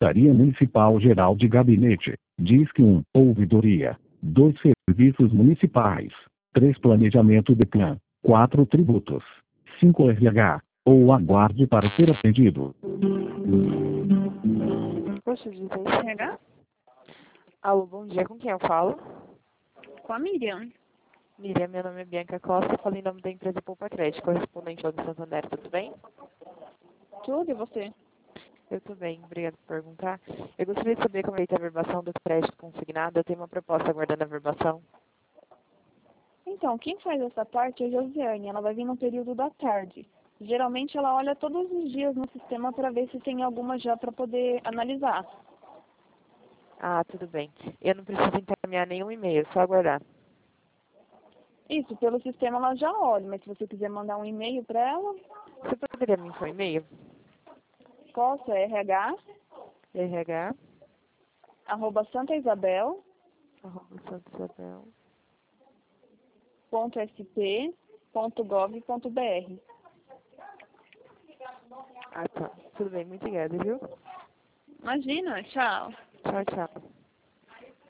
Secretaria Municipal Geral de Gabinete, DISC 1, Ouvidoria, 2 Serviços Municipais, 3 Planejamento DECLAN, 4 Tributos, 5 RH, ou aguarde para ser atendido. Poxa, dizer RH? Alô, bom dia, com quem eu falo? Com a Miriam. Miriam, meu nome é Bianca Costa, falo em nome da empresa Poupa Crédito, correspondente ao do Santander, tudo bem? Tudo, e você? Eu tô bem, obrigada por perguntar. Eu gostaria de saber como é a verbação do crédito consignado. Eu tenho uma proposta aguardando a verbação. Então, quem faz essa parte é a Josiane. Ela vai vir no período da tarde. Geralmente ela olha todos os dias no sistema para ver se tem alguma já para poder analisar. Ah, tudo bem. Eu não preciso encaminhar nenhum e-mail, só aguardar. Isso, pelo sistema ela já olha, mas se você quiser mandar um e-mail para ela, Você poderia me enviar um e-mail? posso, é RH, RH, @santaisabel.sp.gov.br. Ah, tá. Tudo bem, muito obrigada, viu? Imagina, tchau. Tchau, tchau.